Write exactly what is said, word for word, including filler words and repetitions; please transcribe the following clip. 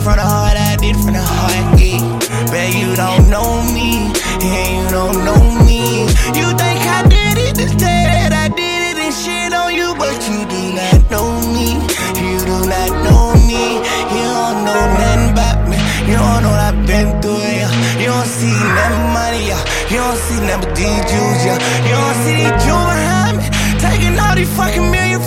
from the heart, I did it from the heart, yeah. Bet you don't know me, and you don't know me. You think I did it to say that I did it and shit on you, but you do not know me. You do not know me. You don't know nothing about me. You don't know what I've been through, yeah. You don't see nothing money, yeah. You don't see nothing but these Jews, yeah. You don't see these Jews behind me taking all these fucking million.